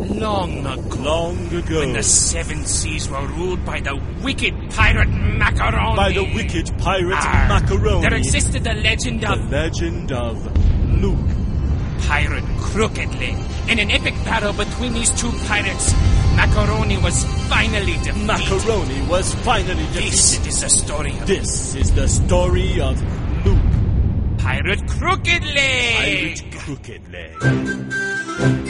Long ago. Long ago. When the seven seas were ruled by the wicked pirate Macaroni. By the wicked pirate Macaroni. There existed the legend of... The legend of Luke. Pirate Crooked Leg. In an epic battle between these two pirates, Macaroni was finally defeated. Macaroni was finally defeated. This is the story of... This is the story of Luke. Pirate Crooked Leg. Pirate Crooked Leg.